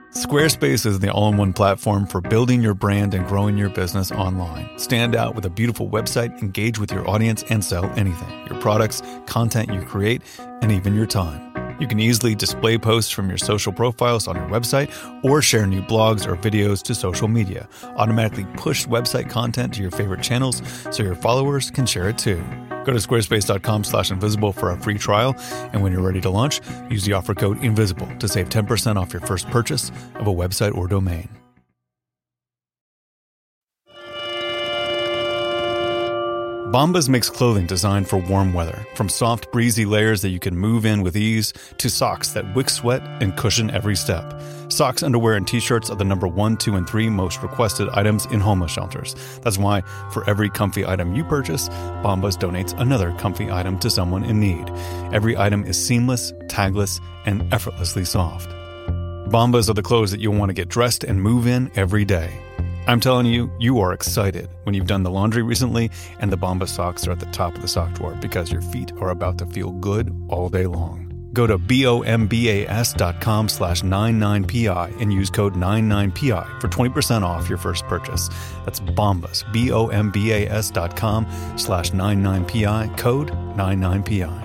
Squarespace is the all-in-one platform for building your brand and growing your business online. Stand out with a beautiful website, engage with your audience, and sell anything. Your products, content you create, and even your time. You can easily display posts from your social profiles on your website or share new blogs or videos to social media. Automatically push website content to your favorite channels so your followers can share it too. Go to squarespace.com/invisible for a free trial, and when you're ready to launch, use the offer code INVISIBLE to save 10% off your first purchase of a website or domain. Bombas makes clothing designed for warm weather, from soft, breezy layers that you can move in with ease to socks that wick sweat and cushion every step. Socks, underwear, and t-shirts are the number 1, 2, and 3 most requested items in homeless shelters. That's why for every comfy item you purchase, Bombas donates another comfy item to someone in need. Every item is seamless, tagless, and effortlessly soft. Bombas are the clothes that you'll want to get dressed and move in every day. I'm telling you, you are excited when you've done the laundry recently and the Bombas socks are at the top of the sock drawer because your feet are about to feel good all day long. Go to bombas.com/99pi and use code 99pi for 20% off your first purchase. That's Bombas, bombas.com/99pi, code 99pi.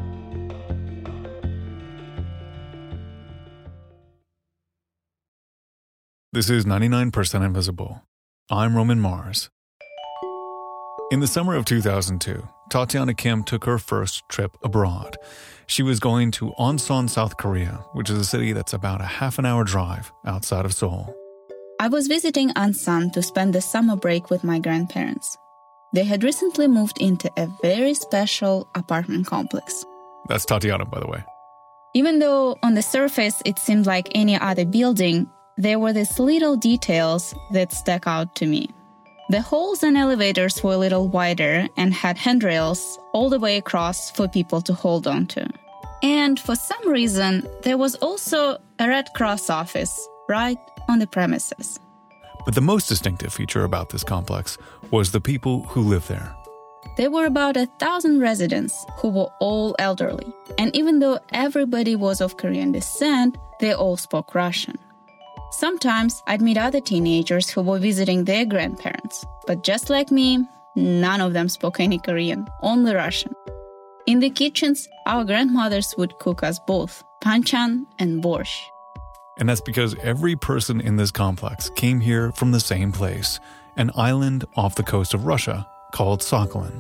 This is 99% Invisible. I'm Roman Mars. In the summer of 2002, Tatiana Kim took her first trip abroad. She was going to Onsan, South Korea, which is a city that's about a half-an-hour drive outside of Seoul. I was visiting Onsan to spend the summer break with my grandparents. They had recently moved into a very special apartment complex. That's Tatiana, by the way. Even though on the surface it seemed like any other building, there were these little details that stuck out to me. The halls and elevators were a little wider and had handrails all the way across for people to hold on to. And for some reason, there was also a Red Cross office right on the premises. But the most distinctive feature about this complex was the people who lived there. There were about 1,000 residents who were all elderly. And even though everybody was of Korean descent, they all spoke Russian. Sometimes I'd meet other teenagers who were visiting their grandparents. But just like me, none of them spoke any Korean, only Russian. In the kitchens, our grandmothers would cook us both banchan and borscht. And that's because every person in this complex came here from the same place, an island off the coast of Russia called Sakhalin.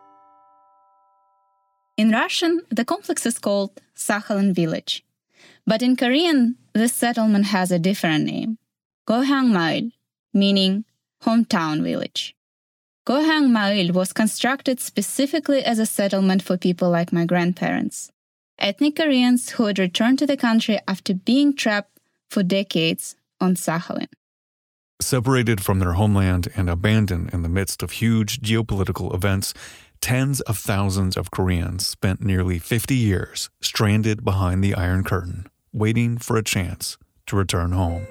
In Russian, the complex is called Sakhalin Village. But in Korean, this settlement has a different name, Gohang Maul, meaning hometown village. Gohang Maul was constructed specifically as a settlement for people like my grandparents, ethnic Koreans who had returned to the country after being trapped for decades on Sakhalin. Separated from their homeland and abandoned in the midst of huge geopolitical events, tens of thousands of Koreans spent nearly 50 years stranded behind the Iron Curtain, waiting for a chance to return home.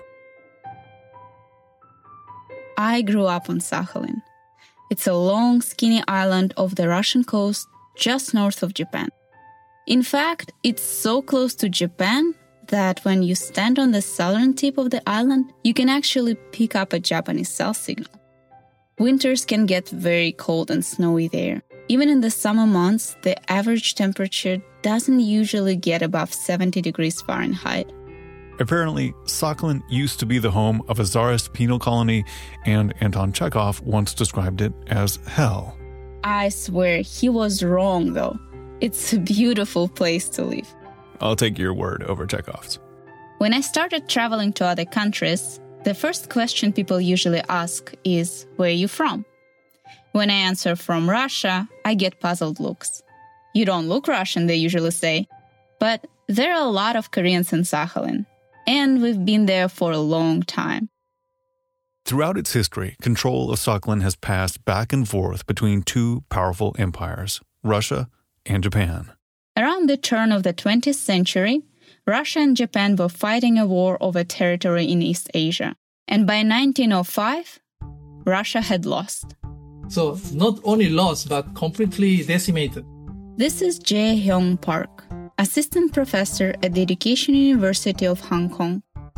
I grew up on Sakhalin. It's a long, skinny island off the Russian coast just north of Japan. In fact, it's so close to Japan that when you stand on the southern tip of the island, you can actually pick up a Japanese cell signal. Winters can get very cold and snowy there. Even in the summer months, the average temperature doesn't usually get above 70 degrees Fahrenheit. Apparently, Sakhalin used to be the home of a Tsarist penal colony, and Anton Chekhov once described it as hell. I swear he was wrong, though. It's a beautiful place to live. I'll take your word over Chekhov's. When I started traveling to other countries, the first question people usually ask is, where are you from? When I answer from Russia, I get puzzled looks. You don't look Russian, they usually say. But there are a lot of Koreans in Sakhalin, and we've been there for a long time. Throughout its history, control of Sakhalin has passed back and forth between two powerful empires, Russia and Japan. Around the turn of the 20th century, Russia and Japan were fighting a war over territory in East Asia. And by 1905, Russia had lost. So not only lost, but completely decimated. This is Jae Hyung Park, assistant professor at the Education University of Hong Kong.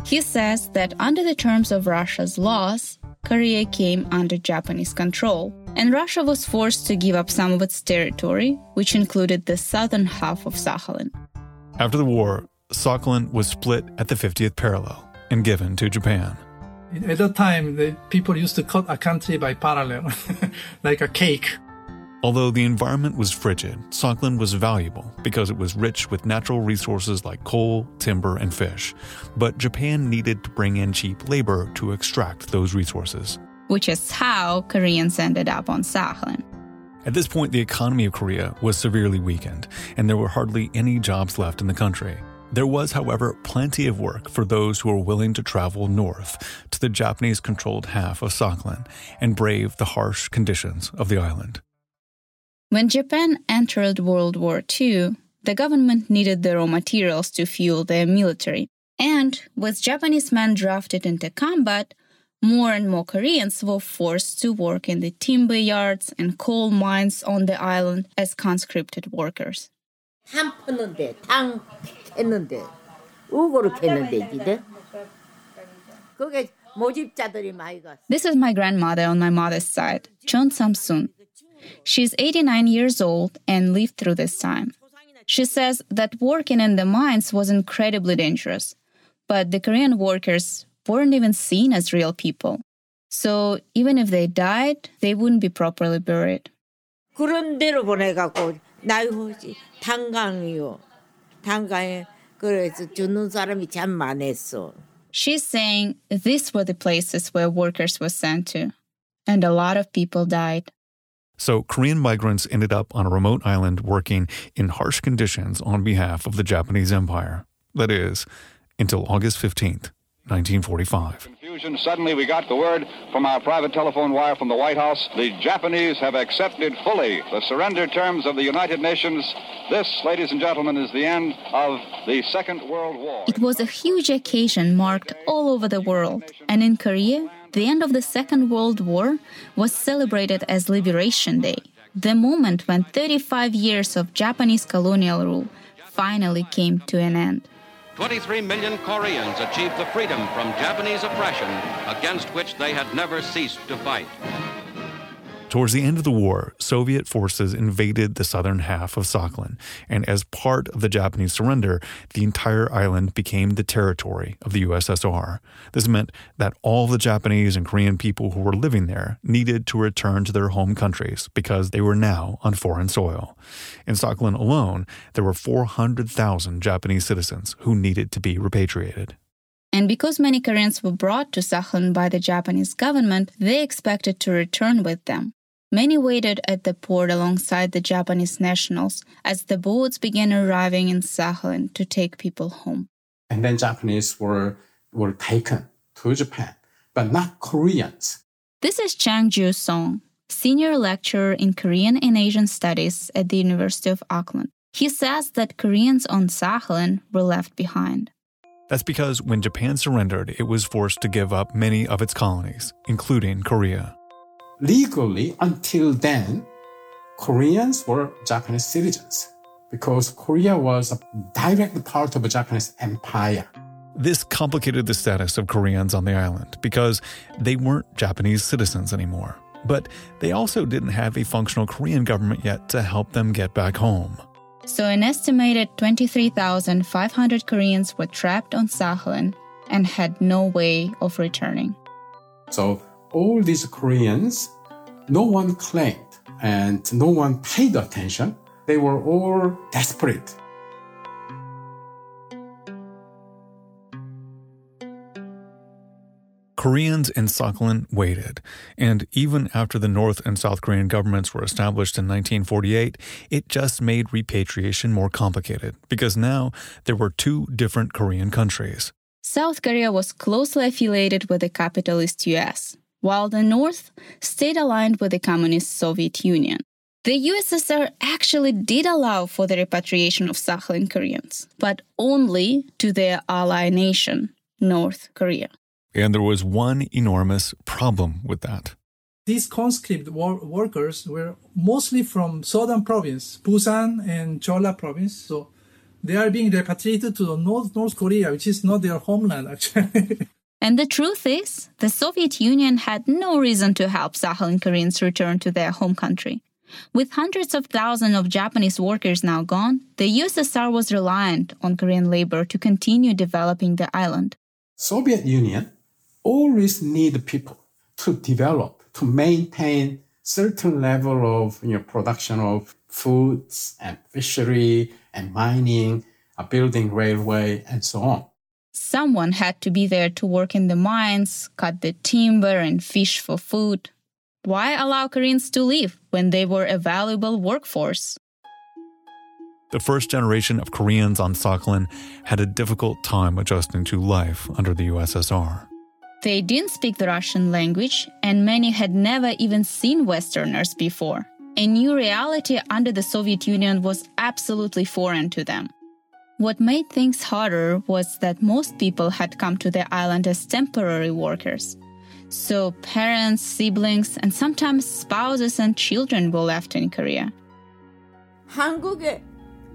He says that under the terms of Russia's laws, Korea came under Japanese control, and Russia was forced to give up some of its territory, which included the southern half of Sakhalin. After the war, Sakhalin was split at the 50th parallel and given to Japan. At that time, the people used to cut a country by parallel, like a cake. Although the environment was frigid, Sakhalin was valuable because it was rich with natural resources like coal, timber, and fish. But Japan needed to bring in cheap labor to extract those resources. Which is how Koreans ended up on Sakhalin. At this point, the economy of Korea was severely weakened, and there were hardly any jobs left in the country. There was, however, plenty of work for those who were willing to travel north to the Japanese-controlled half of Sakhalin and brave the harsh conditions of the island. When Japan entered World War II, the government needed the raw materials to fuel their military. And with Japanese men drafted into combat, more and more Koreans were forced to work in the timber yards and coal mines on the island as conscripted workers. 탕 푸는데, 탕 했는데, 우고를 했는데, 이제. 그게 모집자들이 많이 갔어. This is my grandmother on my mother's side, Chon Samsun. She's 89 years old and lived through this time. She says that working in the mines was incredibly dangerous, but the Korean workers weren't even seen as real people. So even if they died, they wouldn't be properly buried. 그런 데로 보내갖고 나이호지 탄광이요. 탄광에 그래서 죽는 사람이 참 많았어. She's saying these were the places where workers were sent to, and a lot of people died. So Korean migrants ended up on a remote island working in harsh conditions on behalf of the Japanese Empire. That is, until August 15th, 1945. Confusion. Suddenly we got the word from our private telephone wire from the White House. The Japanese have accepted fully the surrender terms of the United Nations. This, ladies and gentlemen, is the end of the Second World War. It was a huge occasion marked all over the world. And in Korea, the end of the Second World War was celebrated as Liberation Day, the moment when 35 years of Japanese colonial rule finally came to an end. 23 million Koreans achieved the freedom from Japanese oppression against which they had never ceased to fight. Towards the end of the war, Soviet forces invaded the southern half of Sakhalin, and as part of the Japanese surrender, the entire island became the territory of the USSR. This meant that all the Japanese and Korean people who were living there needed to return to their home countries because they were now on foreign soil. In Sakhalin alone, there were 400,000 Japanese citizens who needed to be repatriated. And because many Koreans were brought to Sakhalin by the Japanese government, they expected to return with them. Many waited at the port alongside the Japanese nationals as the boats began arriving in Sakhalin to take people home. And then Japanese were taken to Japan, but not Koreans. This is Chang Ju-song, senior lecturer in Korean and Asian Studies at the University of Auckland. He says that Koreans on Sakhalin were left behind. That's because when Japan surrendered, it was forced to give up many of its colonies, including Korea. Legally, until then, Koreans were Japanese citizens because Korea was a direct part of a Japanese empire. This complicated the status of Koreans on the island because they weren't Japanese citizens anymore. But they also didn't have a functional Korean government yet to help them get back home. So an estimated 23,500 Koreans were trapped on Sakhalin and had no way of returning. So all these Koreans, no one claimed and no one paid attention. They were all desperate. Koreans in Sakhalin waited, and even after the North and South Korean governments were established in 1948, it just made repatriation more complicated because now there were two different Korean countries. South Korea was closely affiliated with the capitalist US, while the North stayed aligned with the communist Soviet Union. The USSR actually did allow for the repatriation of Sakhalin Koreans, but only to their ally nation, North Korea. And there was one enormous problem with that. These conscript workers were mostly from southern province, Busan and Jeolla province. So They are being repatriated to North Korea, which is not their homeland, actually. And the truth is, the Soviet Union had no reason to help Sakhalin Koreans return to their home country. With hundreds of thousands of Japanese workers now gone, the USSR was reliant on Korean labor to continue developing the island. Soviet Union always need people to develop, to maintain certain level of production of foods and fishery and mining, building railway, and so on. Someone had to be there to work in the mines, cut the timber, and fish for food. Why allow Koreans to leave when they were a valuable workforce? The first generation of Koreans on Sakhalin had a difficult time adjusting to life under the USSR. They didn't speak the Russian language, and many had never even seen Westerners before. A new reality under the Soviet Union was absolutely foreign to them. What made things harder was that most people had come to the island as temporary workers. So parents, siblings, and sometimes spouses and children were left in Korea. 한국에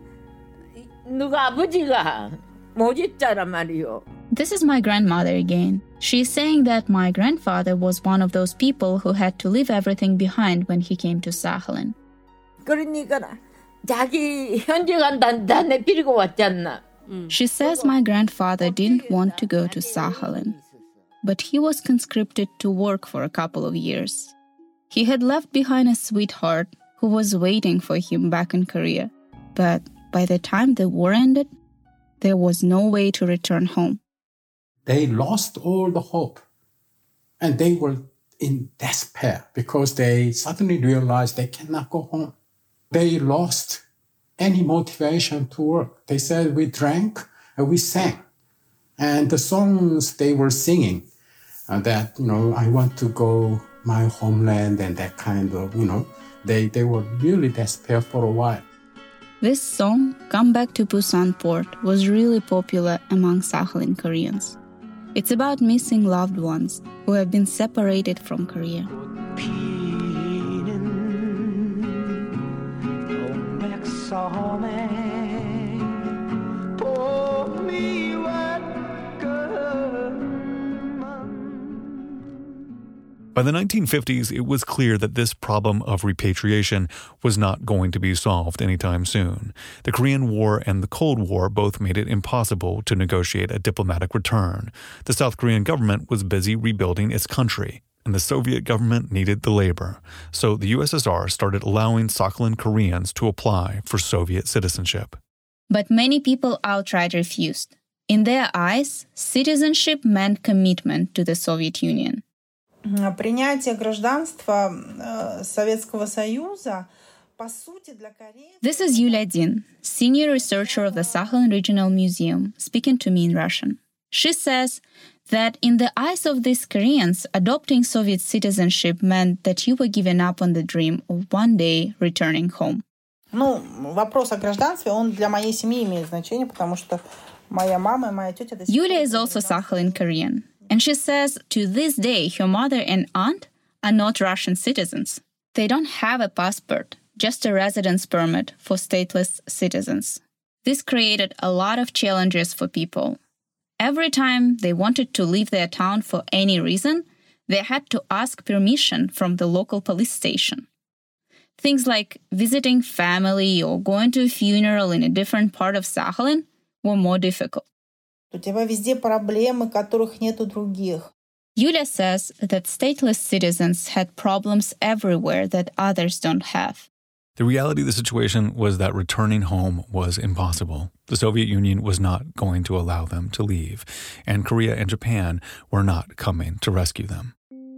누가 아버지가 못 있잖아 말이요. This is my grandmother again. She's saying that my grandfather was one of those people who had to leave everything behind when he came to Sakhalin. 그러니까 자기 현지 간다 내비리고 왔잖아. She says my grandfather didn't want to go to Sakhalin, but he was conscripted to work for a couple of years. He had left behind a sweetheart who was waiting for him back in Korea, but by the time the war ended, there was no way to return home. They lost all the hope, and they were in despair because they suddenly realized they cannot go home. They lost any motivation to work. They said, we drank and we sang. And the songs they were singing, that, I want to go my homeland and that kind of, they were really despair for a while. This song, Come Back to Busan Port, was really popular among Sakhalin Koreans. It's about missing loved ones who have been separated from Korea. By the 1950s, it was clear that this problem of repatriation was not going to be solved anytime soon. The Korean War and the Cold War both made it impossible to negotiate a diplomatic return. The South Korean government was busy rebuilding its country, and the Soviet government needed the labor. So the USSR started allowing Sakhalin Koreans to apply for Soviet citizenship. But many people outright refused. In their eyes, citizenship meant commitment to the Soviet Union. Принятие гражданства Советского Союза, по сути, для Кореи... This is Yulia Din, senior researcher of the Sakhalin Regional Museum, speaking to me in Russian. She says that in the eyes of these Koreans, adopting Soviet citizenship meant that you were giving up on the dream of one day returning home. Вопрос о гражданстве, он для моей семьи имеет значение, потому что моя мама и моя тетя... Yulia is also Sakhalin Korean. And she says to this day, her mother and aunt are not Russian citizens. They don't have a passport, just a residence permit for stateless citizens. This created a lot of challenges for people. Every time they wanted to leave their town for any reason, they had to ask permission from the local police station. Things like visiting family or going to a funeral in a different part of Sakhalin were more difficult. У тебя везде проблемы, которых нет у других. Yulia says that stateless citizens had problems everywhere that others don't have. The reality of the situation was that returning home was impossible. The Soviet Union was not going to allow them to leave, and Korea and Japan were not coming to rescue them.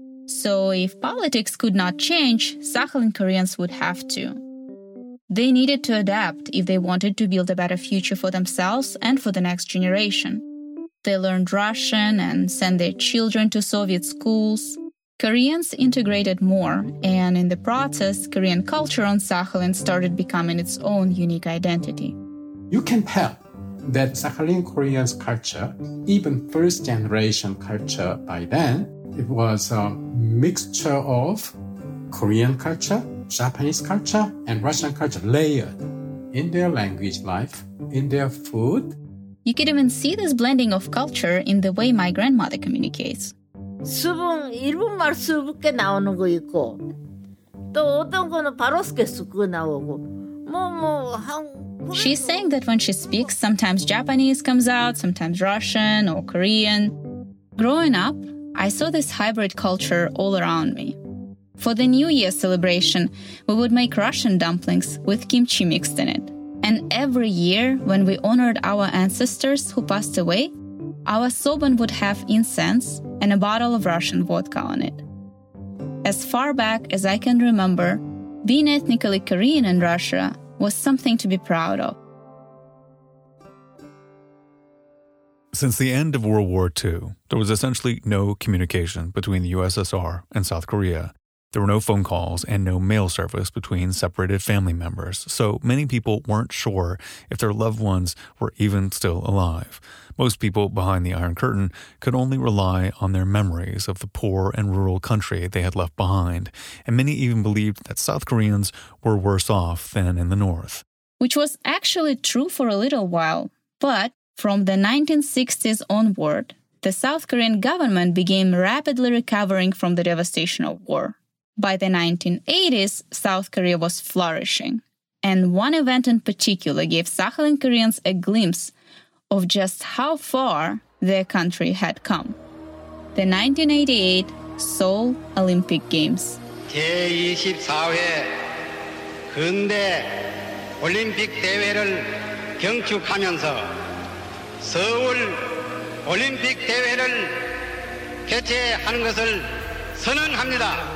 So if politics could not change, Sakhalin Koreans would have to. They needed to adapt if they wanted to build a better future for themselves and for the next generation. They learned Russian and sent their children to Soviet schools. Koreans integrated more, and in the process, Korean culture on Sakhalin started becoming its own unique identity. You can tell that Sakhalin Koreans' culture, even first-generation culture by then, it was a mixture of Korean culture, Japanese culture, and Russian culture layered in their language life, in their food. You could even see this blending of culture in the way my grandmother communicates. 수분, 일본말 수북게 나오는 거 있고 또 어떤 거는 바로스게 쓰고 나오고 She's saying that when she speaks, sometimes Japanese comes out, sometimes Russian or Korean. Growing up, I saw this hybrid culture all around me. For the New Year celebration, we would make Russian dumplings with kimchi mixed in it. And every year, when we honored our ancestors who passed away, our soban would have incense and a bottle of Russian vodka on it. As far back as I can remember, being ethnically Korean in Russia was something to be proud of. Since the end of World War II, there was essentially no communication between the USSR and South Korea. There were no phone calls and no mail service between separated family members, so many people weren't sure if their loved ones were even still alive. Most people behind the Iron Curtain could only rely on their memories of the poor and rural country they had left behind, and many even believed that South Koreans were worse off than in the North. Which was actually true for a little while, but from the 1960s onward, the South Korean government began rapidly recovering from the devastation of war. By the 1980s, South Korea was flourishing. And one event in particular gave Sakhalin Koreans a glimpse of just how far their country had come. The 1988 Seoul Olympic Games. 제24회 근대 올림픽 대회를 경축하면서 서울 올림픽 대회를 개최하는 것을 선언합니다.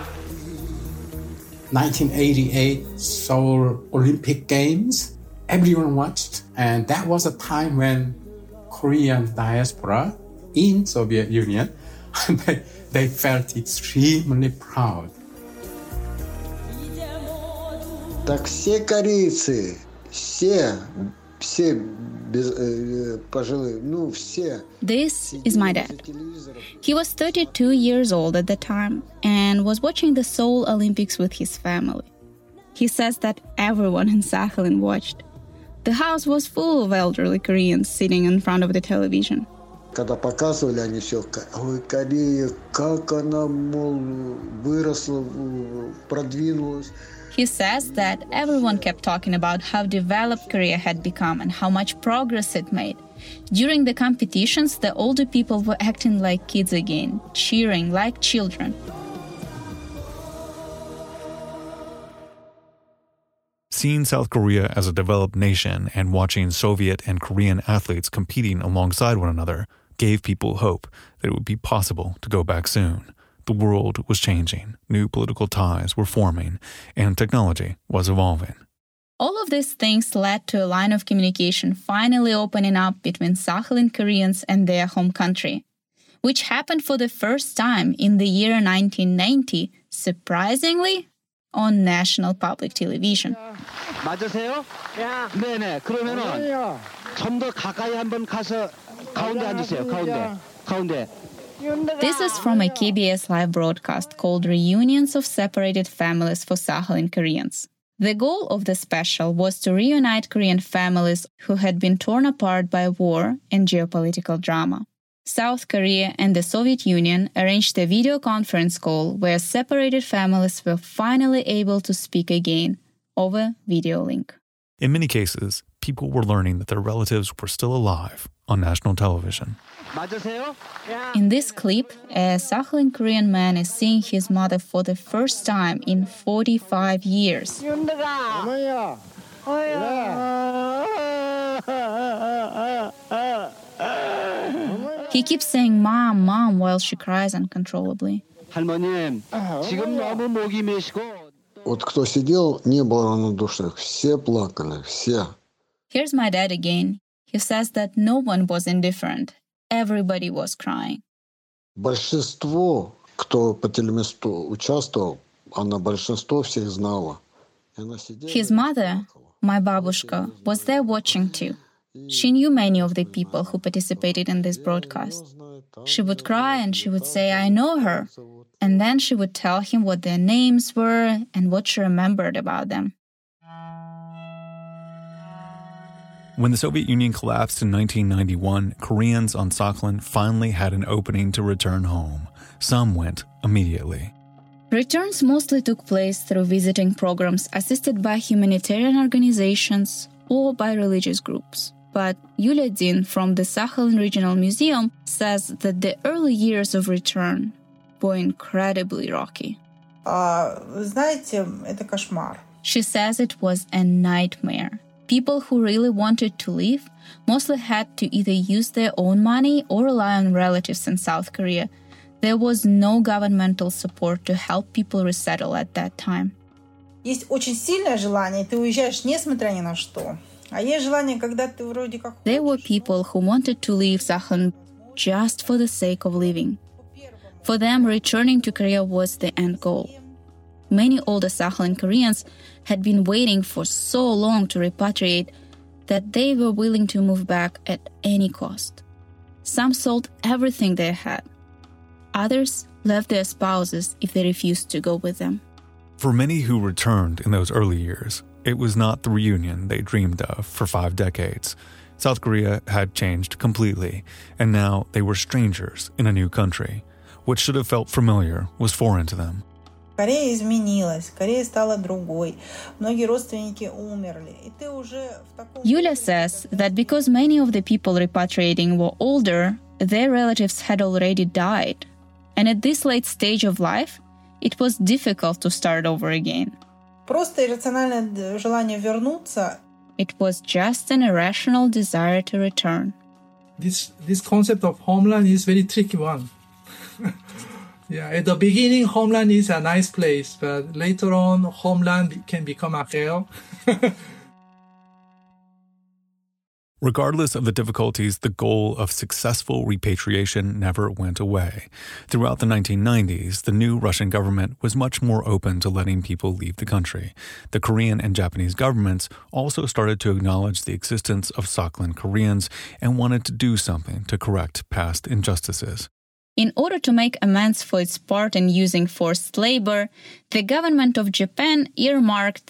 1988 Seoul Olympic Games, everyone watched, and that was a time when Korean diaspora in Soviet Union, they felt extremely proud. Так все корейцы, все This is my dad. He was 32 years old at the time and was watching the Seoul Olympics with his family. He says that everyone in Sakhalin watched. The house was full of elderly Koreans sitting in front of the television. Когда показывали, они все, ой, Корея, как она, мол, выросла, продвинулась. He says that everyone kept talking about how developed Korea had become and how much progress it made. During the competitions, the older people were acting like kids again, cheering like children. Seeing South Korea as a developed nation and watching Soviet and Korean athletes competing alongside one another gave people hope that it would be possible to go back soon. The world was changing, new political ties were forming, and technology was evolving. All of these things led to a line of communication finally opening up between Sakhalin Koreans and their home country, which happened for the first time in the year 1990, surprisingly, on national public television. 맞으세요? 네네. 그러면은 좀 더 가까이 한번 가서 가운데 앉으세요. 가운데. This is from a KBS live broadcast called Reunions of Separated Families for Sakhalin Koreans. The goal of the special was to reunite Korean families who had been torn apart by war and geopolitical drama. South Korea and the Soviet Union arranged a video conference call where separated families were finally able to speak again over video link. In many cases, people were learning that their relatives were still alive on national television. In this clip, a Sakhalin Korean man is seeing his mother for the first time in 45 years. He keeps saying "Mom, Mom" while she cries uncontrollably. 할머님, 지금 너무 목이 메시고. Вот кто сидел, не было равнодушных. Все плакали, все. Here's my dad again. He says that no one was indifferent. Everybody was crying. Большинство, кто по телемосту участвовал, она большинство всех знала. His mother, my babushka, was there watching too. She knew many of the people who participated in this broadcast. She would cry and she would say, "I know her." And then she would tell him what their names were and what she remembered about them. When the Soviet Union collapsed in 1991, Koreans on Sakhalin finally had an opening to return home. Some went immediately. Returns mostly took place through visiting programs assisted by humanitarian organizations or by religious groups. But Yulia Din from the Sakhalin Regional Museum says that the early years of return were incredibly rocky. Знаете, это кошмар. She says it was a nightmare. People who really wanted to leave mostly had to either use their own money or rely on relatives in South Korea. There was no governmental support to help people resettle at that time. Есть очень сильное желание, ты уезжаешь несмотря ни на что. А есть желание, когда ты вроде как... There were people who wanted to leave Sakhalin just for the sake of living. For them, returning to Korea was the end goal. Many older Sakhalin Koreans had been waiting for so long to repatriate that they were willing to move back at any cost. Some sold everything they had. Others left their spouses if they refused to go with them. For many who returned in those early years, it was not the reunion they dreamed of for 5 decades. South Korea had changed completely, and now they were strangers in a new country. What should have felt familiar was foreign to them. Корея изменилась, Корея стала другой. Многие родственники умерли. И ты уже в таком... Yulia says that because many of the people repatriating were older, their relatives had already died. And at this late stage of life, it was difficult to start over again. Просто иррациональное желание вернуться. It was just an irrational desire to return. This concept of homeland is very tricky one. Yeah, at the beginning, homeland is a nice place, but later on, homeland can become a hell. Regardless of the difficulties, the goal of successful repatriation never went away. Throughout the 1990s, the new Russian government was much more open to letting people leave the country. The Korean and Japanese governments also started to acknowledge the existence of Sakhalin Koreans and wanted to do something to correct past injustices. In order to make amends for its part in using forced labor, the government of Japan earmarked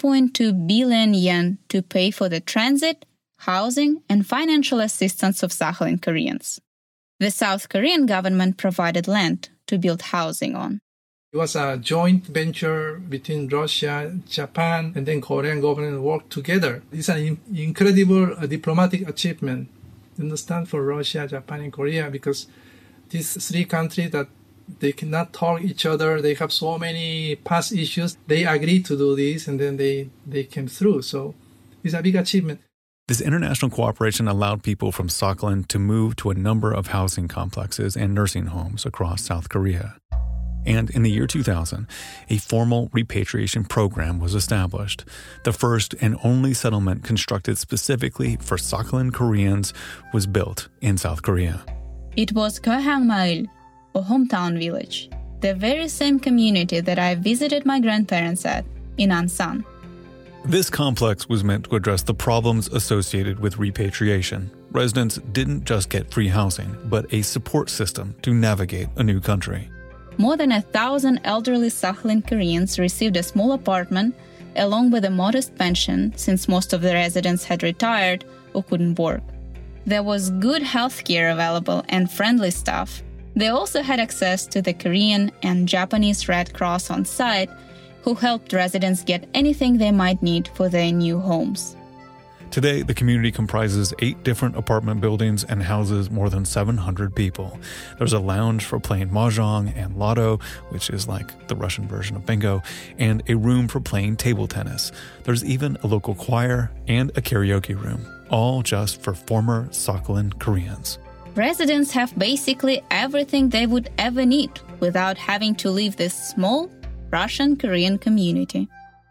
3.2 billion yen to pay for the transit, housing, and financial assistance of Sakhalin Koreans. The South Korean government provided land to build housing on. It was a joint venture between Russia, Japan, and then Korean government worked together. It's an incredible diplomatic achievement, you understand, for Russia, Japan, and Korea, because these 3 countries that they cannot talk each other, they have so many past issues, they agreed to do this, and then they came through. So it's a big achievement. This international cooperation allowed people from Sakhalin to move to a number of housing complexes and nursing homes across South Korea. And in the year 2000, a formal repatriation program was established, the first and only settlement constructed specifically for Sakhalin Koreans was built in South Korea. It was Gohang Mail, or hometown village, the very same community that I visited my grandparents at in Ansan. This complex was meant to address the problems associated with repatriation. Residents didn't just get free housing, but a support system to navigate a new country. More than 1,000 elderly Sakhalin Koreans received a small apartment along with a modest pension since most of the residents had retired or couldn't work. There was good health care available and friendly staff. They also had access to the Korean and Japanese Red Cross on site, who helped residents get anything they might need for their new homes. Today, the community comprises 8 different apartment buildings and houses more than 700 people. There's a lounge for playing mahjong and lotto, which is like the Russian version of bingo, and a room for playing table tennis. There's even a local choir and a karaoke room, all just for former Sakhalin Koreans. Residents have basically everything they would ever need without having to leave this small Russian-Korean community.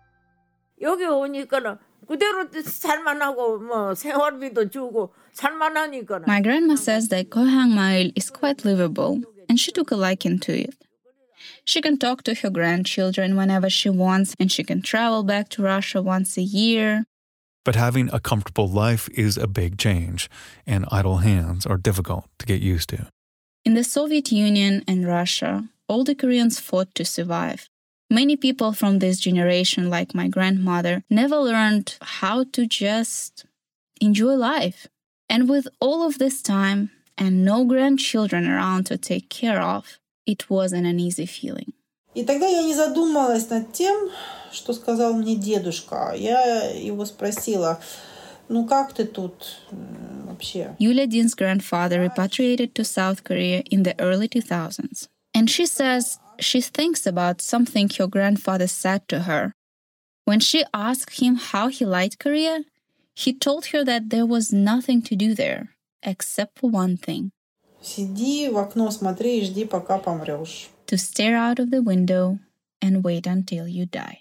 여기 오니까는 그대로 살만하고 뭐 생활비도 주고 살만하니까는. My grandma says that Gohang Mail is quite livable, and she took a liking to it. She can talk to her grandchildren whenever she wants, and she can travel back to Russia once a year. But having a comfortable life is a big change, and idle hands are difficult to get used to. In the Soviet Union and Russia, all the Koreans fought to survive. Many people from this generation, like my grandmother, never learned how to just enjoy life. And with all of this time and no grandchildren around to take care of, it wasn't an easy feeling. И тогда я не задумалась над тем, что сказал мне дедушка. Я его спросила, ну как ты тут вообще? Yulia Din's grandfather repatriated to South Korea in the early 2000s. And she says she thinks about something her grandfather said to her. When she asked him how he liked Korea, he told her that there was nothing to do there, except for one thing. Сиди в окно, смотри и жди, пока помрешь. To stare out of the window and wait until you die.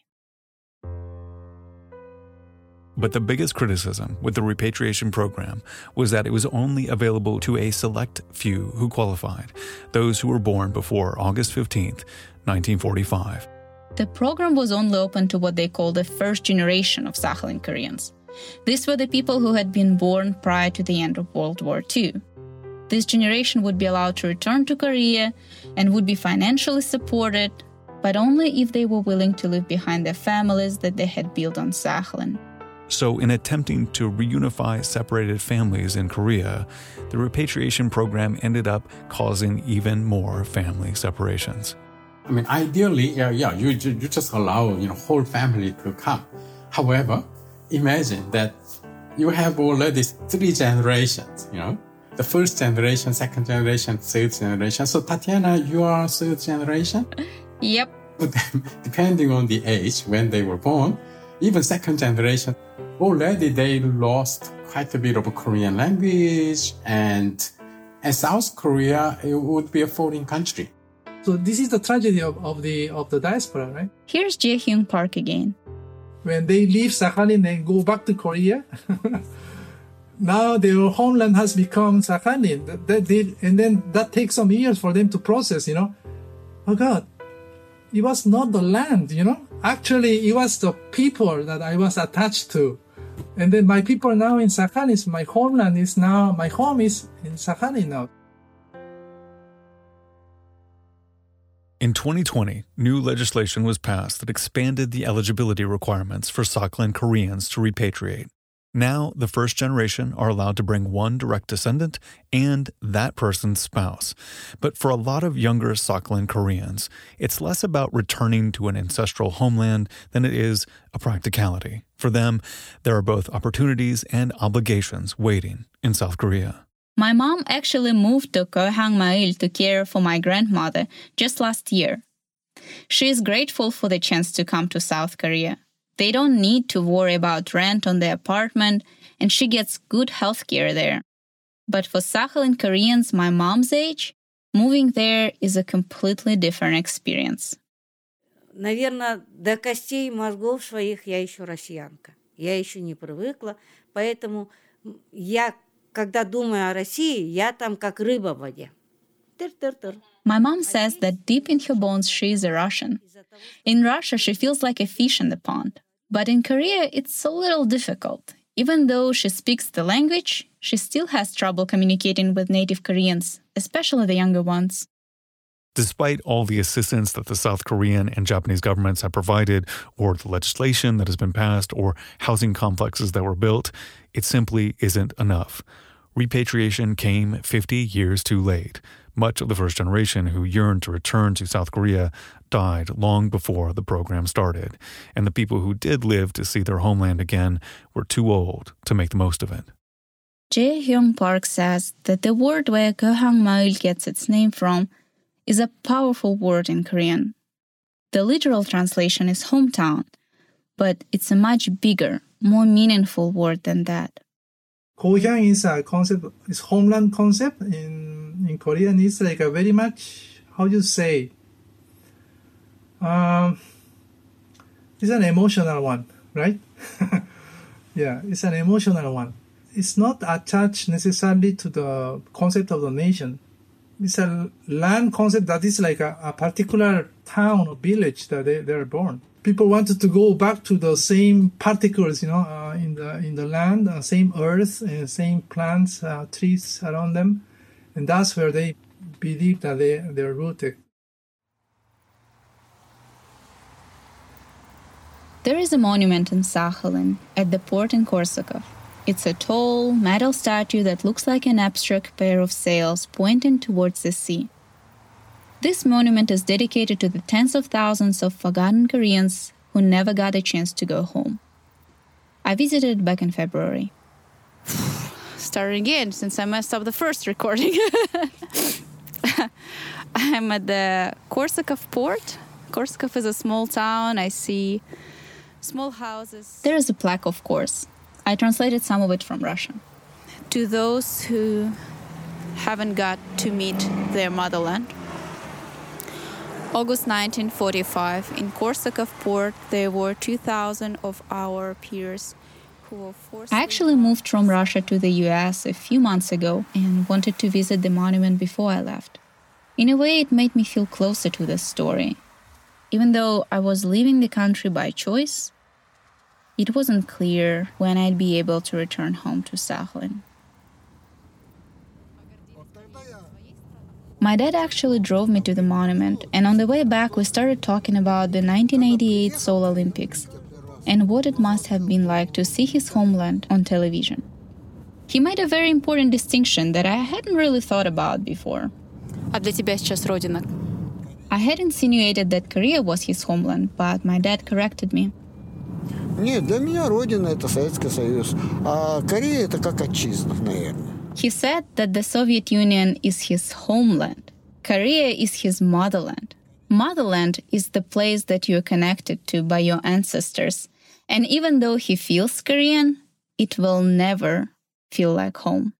But the biggest criticism with the repatriation program was that it was only available to a select few who qualified, those who were born before August 15th, 1945. The program was only open to what they call the first generation of Sakhalin Koreans. These were the people who had been born prior to the end of World War II. This generation would be allowed to return to Korea and would be financially supported, but only if they were willing to leave behind their families that they had built on Sakhalin. So in attempting to reunify separated families in Korea, the repatriation program ended up causing even more family separations. I mean, ideally, you just allow, whole family to come. However, imagine that you have already 3 generations, The first generation, second generation, third generation. So, Tatiana, you are third generation? Yep. Depending on the age when they were born, even second generation, already they lost quite a bit of Korean language, and South Korea, it would be a foreign country. So this is the tragedy of the diaspora, right? Here's Jae-hyung Park again. When they leave Sakhalin and go back to Korea, now their homeland has become Sakhalin. And then that takes some years for them to process, Oh God, it was not the land, Actually, it was the people that I was attached to. And then my people now in Sakhalin, my homeland is now, my home is in Sakhalin now. In 2020, new legislation was passed that expanded the eligibility requirements for Sakhalin Koreans to repatriate. Now, the first generation are allowed to bring one direct descendant and that person's spouse. But for a lot of younger Sakhalin Koreans, it's less about returning to an ancestral homeland than it is a practicality. For them, there are both opportunities and obligations waiting in South Korea. My mom actually moved to Gyeongmail to care for my grandmother just last year. She is grateful for the chance to come to South Korea. They don't need to worry about rent on the apartment, and she gets good health care there. But for Sakhalin Koreans my mom's age, moving there is a completely different experience. Наверное, до костей мозгов своих я еще россиянка. Я еще не привыкла, поэтому я, когда думаю о России, я там как рыба в воде. Тыр-тыр-тыр. My mom says that deep in her bones she is a Russian. In Russia, she feels like a fish in the pond. But in Korea, it's a little difficult. Even though she speaks the language, she still has trouble communicating with native Koreans, especially the younger ones. Despite all the assistance that the South Korean and Japanese governments have provided, or the legislation that has been passed, or housing complexes that were built, it simply isn't enough. Repatriation came 50 years too late. Much of the first generation who yearned to return to South Korea died long before the program started, and the people who did live to see their homeland again were too old to make the most of it. Jae-hyung Park says that the word where Gyeongmail gets its name from is a powerful word in Korean. The literal translation is hometown, but it's a much bigger, more meaningful word than that. Gohyang is a concept, is homeland concept in Korean. It's like a very much, how do you say? It's an emotional one, right? Yeah, it's an emotional one. It's not attached necessarily to the concept of the nation. It's a land concept that is like a particular town or village that they're born. People wanted to go back to the same particles, in the land, same earth, and same plants, trees around them, and that's where they believe that they're rooted. There is a monument in Sakhalin at the port in Korsakov. It's a tall, metal statue that looks like an abstract pair of sails pointing towards the sea. This monument is dedicated to the tens of thousands of forgotten Koreans who never got a chance to go home. I visited back in February. Starting again, since I messed up the first recording. I'm at the Korsakov port. Korsakov is a small town. I see small houses. There is a plaque, of course. I translated some of it from Russian. To those who haven't got to meet their motherland. August 1945, in Korsakov port, there were 2,000 of our peers who were forced... I actually moved from Russia to the US a few months ago and wanted to visit the monument before I left. In a way, it made me feel closer to this story. Even though I was leaving the country by choice, it wasn't clear when I'd be able to return home to Sakhalin. My dad actually drove me to the monument, and on the way back we started talking about the 1988 Seoul Olympics and what it must have been like to see his homeland on television. He made a very important distinction that I hadn't really thought about before. А для тебя сейчас родина? I had insinuated that Korea was his homeland, but my dad corrected me. Нет, для меня родина это Советский Союз, а Корея это как отчизна, наверное. He said that the Soviet Union is his homeland. Korea is his motherland. Motherland is the place that you're connected to by your ancestors. And even though he feels Korean, it will never feel like home.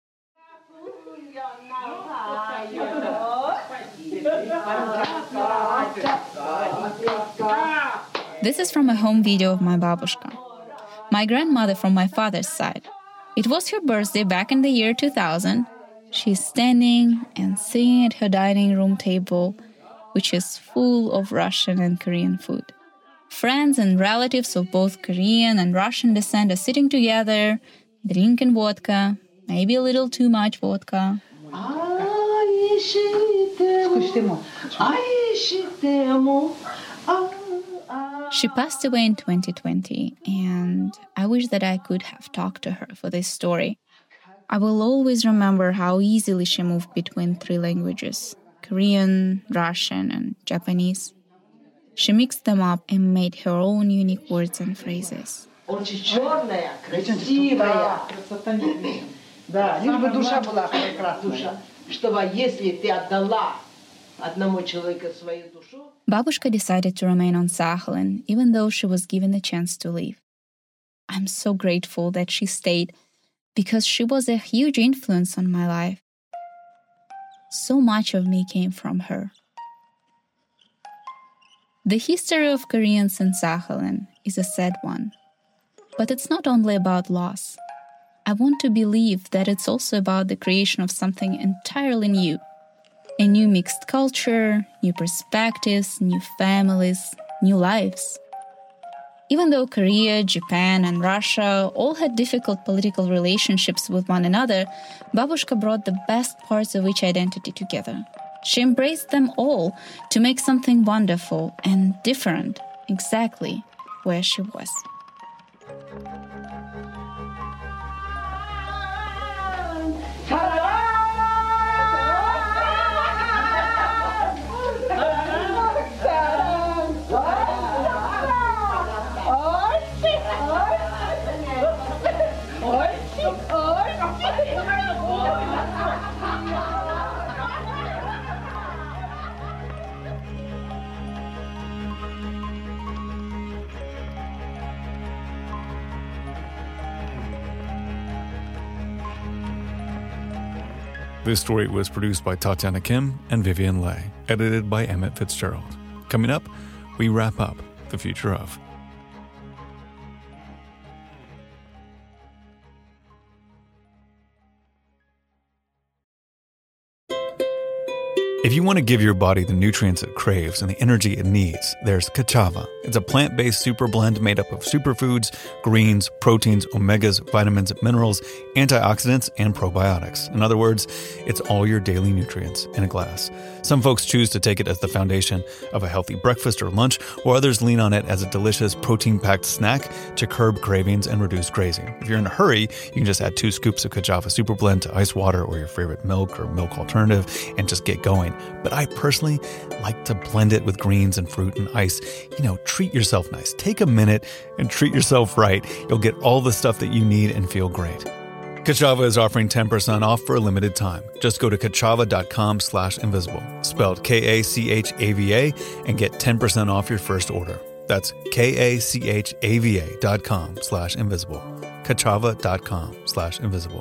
This is from a home video of my babushka, my grandmother from my father's side. It was her birthday back in the year 2000. She's standing and sitting at her dining room table, which is full of Russian and Korean food. Friends and relatives of both Korean and Russian descent are sitting together, drinking vodka, maybe a little too much vodka. She passed away in 2020, and I wish that I could have talked to her for this story. I will always remember how easily she moved between three languages, Korean, Russian, and Japanese. She mixed them up and made her own unique words and phrases. Очень черная, красивая. Да, лишь бы душа была прекрасная. Чтобы если ты отдала одному человеку свою душу. Babushka decided to remain on Sakhalin, even though she was given the chance to leave. I'm so grateful that she stayed, because she was a huge influence on my life. So much of me came from her. The history of Koreans in Sakhalin is a sad one. But it's not only about loss. I want to believe that it's also about the creation of something entirely new. A new mixed culture, new perspectives, new families, new lives. Even though Korea, Japan, and Russia all had difficult political relationships with one another, Babushka brought the best parts of each identity together. She embraced them all to make something wonderful and different, exactly where she was. This story was produced by Tatiana Kim and Vivian Leigh, edited by Emmett Fitzgerald. Coming up, we wrap up The Future Of. If you want to give your body the nutrients it craves and the energy it needs, there's Ka'Chava. It's a plant-based super blend made up of superfoods, greens, proteins, omegas, vitamins, minerals, antioxidants, and probiotics. In other words, it's all your daily nutrients in a glass. Some folks choose to take it as the foundation of a healthy breakfast or lunch, while others lean on it as a delicious protein-packed snack to curb cravings and reduce grazing. If you're in a hurry, you can just add 2 scoops of Ka'Chava super blend to ice water or your favorite milk or milk alternative and just get going. But I personally like to blend it with greens and fruit and ice. Treat yourself nice. Take a minute and treat yourself right. You'll get all the stuff that you need and feel great. Ka'Chava is offering 10% off for a limited time. Just go to kachava.com/invisible, spelled Kachava, and get 10% off your first order. That's kachava.com/invisible. Kachava.com/invisible.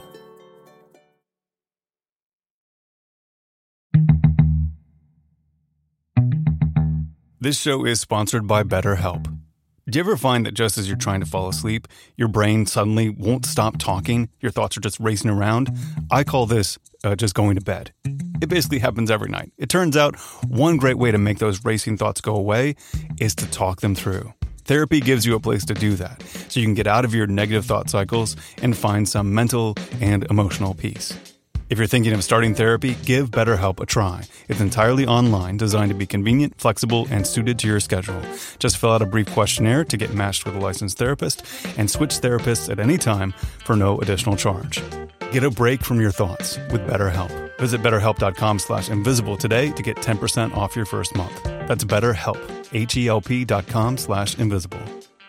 This show is sponsored by BetterHelp. Do you ever find that just as you're trying to fall asleep, your brain suddenly won't stop talking? Your thoughts are just racing around? I call this just going to bed. It basically happens every night. It turns out one great way to make those racing thoughts go away is to talk them through. Therapy gives you a place to do that, so you can get out of your negative thought cycles and find some mental and emotional peace. If you're thinking of starting therapy, give BetterHelp a try. It's entirely online, designed to be convenient, flexible, and suited to your schedule. Just fill out a brief questionnaire to get matched with a licensed therapist and switch therapists at any time for no additional charge. Get a break from your thoughts with BetterHelp. Visit BetterHelp.com/invisible today to get 10% off your first month. That's BetterHelp, HELP.com/invisible.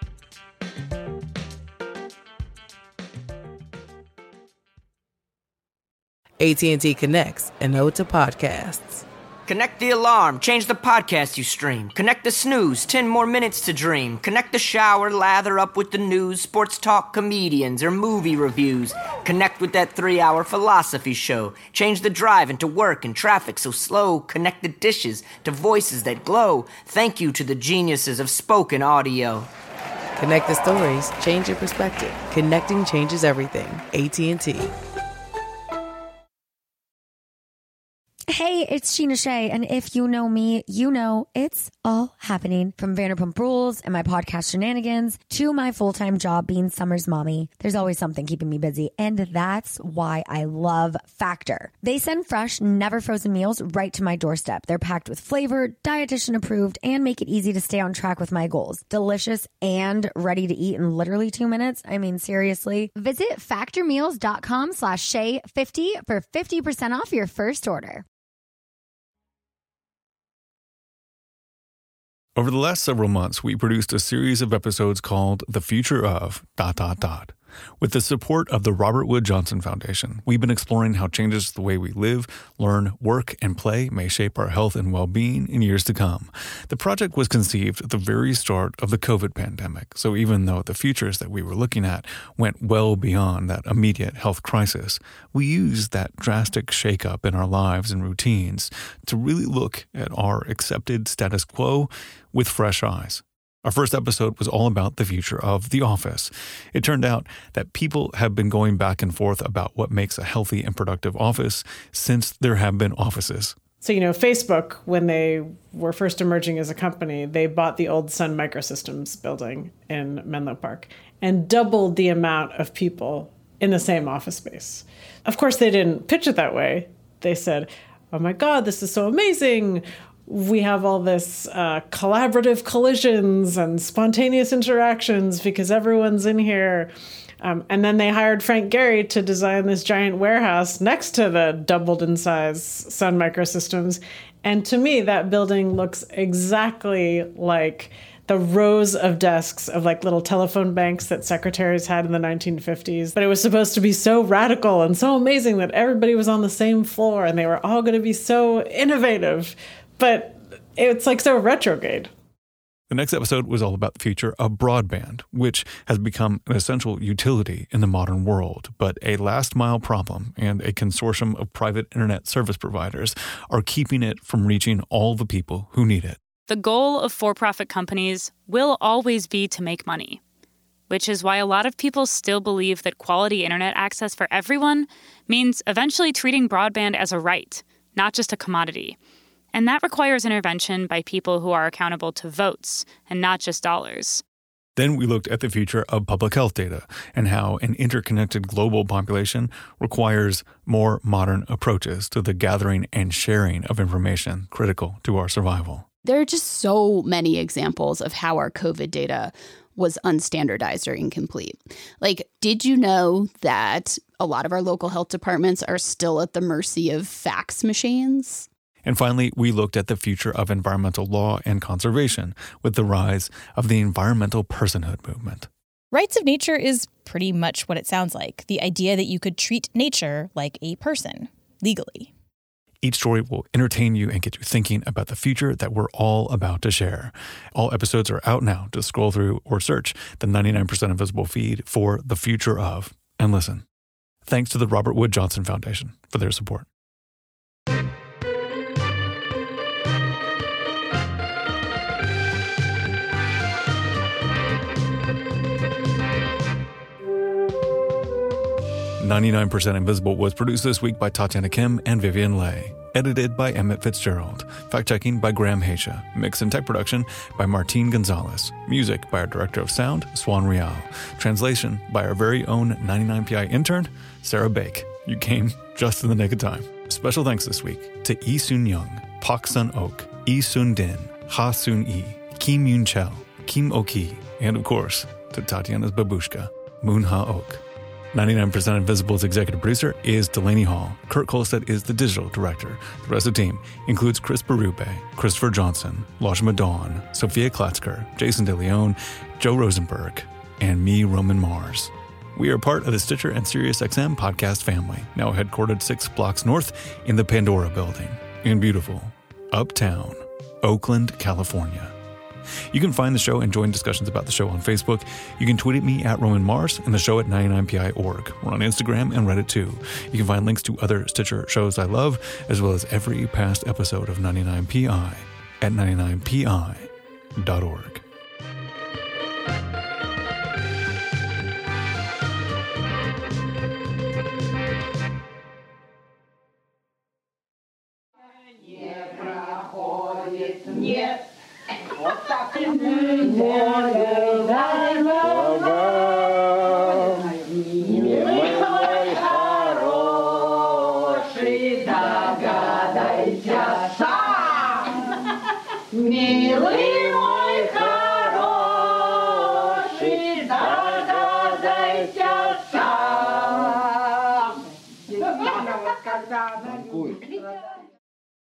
AT&T connects an ode to podcasts. Connect the alarm, change the podcast you stream. Connect the snooze, 10 more minutes to dream. Connect the shower, lather up with the news, sports talk, comedians, or movie reviews. Connect with that 3-hour philosophy show. Change the drive into work and traffic so slow. Connect the dishes to voices that glow. Thank you to the geniuses of spoken audio. Connect the stories, change your perspective. Connecting changes everything. AT&T. Hey, it's Sheena Shea, and if you know me, you know it's all happening. From Vanderpump Rules and my podcast Shenanigans to my full-time job being Summer's mommy. There's always something keeping me busy, and that's why I love Factor. They send fresh, never frozen meals right to my doorstep. They're packed with flavor, dietitian approved, and make it easy to stay on track with my goals. Delicious and ready to eat in literally 2 minutes. I mean, seriously. Visit factormeals.com/Shay50 for 50% off your first order. Over the last several months, we produced a series of episodes called The Future of ... With the support of the Robert Wood Johnson Foundation, we've been exploring how changes to the way we live, learn, work, and play may shape our health and well-being in years to come. The project was conceived at the very start of the COVID pandemic, so even though the futures that we were looking at went well beyond that immediate health crisis, we used that drastic shakeup in our lives and routines to really look at our accepted status quo with fresh eyes. Our first episode was all about the future of the office. It turned out that people have been going back and forth about what makes a healthy and productive office since there have been offices. So, Facebook, when they were first emerging as a company, they bought the old Sun Microsystems building in Menlo Park and doubled the amount of people in the same office space. Of course, they didn't pitch it that way. They said, oh my God, this is so amazing. We have all this collaborative collisions and spontaneous interactions because everyone's in here. And then they hired Frank Gehry to design this giant warehouse next to the doubled in size Sun Microsystems. And to me, that building looks exactly like the rows of desks of like little telephone banks that secretaries had in the 1950s. But it was supposed to be so radical and so amazing that everybody was on the same floor and they were all going to be so innovative. But it's like so retrograde. The next episode was all about the future of broadband, which has become an essential utility in the modern world. But a last-mile problem and a consortium of private internet service providers are keeping it from reaching all the people who need it. The goal of for-profit companies will always be to make money, which is why a lot of people still believe that quality internet access for everyone means eventually treating broadband as a right, not just a commodity. And that requires intervention by people who are accountable to votes and not just dollars. Then we looked at the future of public health data and how an interconnected global population requires more modern approaches to the gathering and sharing of information critical to our survival. There are just so many examples of how our COVID data was unstandardized or incomplete. Like, did you know that a lot of our local health departments are still at the mercy of fax machines? And finally, we looked at the future of environmental law and conservation with the rise of the environmental personhood movement. Rights of nature is pretty much what it sounds like. The idea that you could treat nature like a person, legally. Each story will entertain you and get you thinking about the future that we're all about to share. All episodes are out now. Just scroll through or search the 99% Invisible feed for The Future Of and listen. Thanks to the Robert Wood Johnson Foundation for their support. "99% Invisible" was produced this week by Tatiana Kim and Vivian Leigh. Edited by Emmett Fitzgerald. Fact-checking by Graham Haisha. Mix and tech production by Martín Gonzalez. Music by our director of sound, Swan Real. Translation by our very own 99PI intern, Sarah Bake. You came just in the nick of time. Special thanks this week to Yi Sun Young, Pak Sun Ok, Yi Sun Din, Ha Sun Yi, Kim Yoon Chel, Kim Ok, and of course, to Tatiana's babushka, Moon Ha Ok. 99% Invisible's executive producer is Delaney Hall. Kurt Kolstad is the digital director. The rest of the team includes Chris Berube, Christopher Johnson, Lashma Dawn, Sophia Klatzker, Jason DeLeon, Joe Rosenberg, and me, Roman Mars. We are part of the Stitcher and SiriusXM podcast family, now headquartered 6 blocks north in the Pandora building in beautiful Uptown, Oakland, California. You can find the show and join discussions about the show on Facebook. You can tweet at me at Roman Mars and the show at 99pi.org. We're on Instagram and Reddit too. You can find links to other Stitcher shows I love, as well as every past episode of 99pi at 99pi.org. Милый мой хороший, догадайся сам. Действительно, вот когда она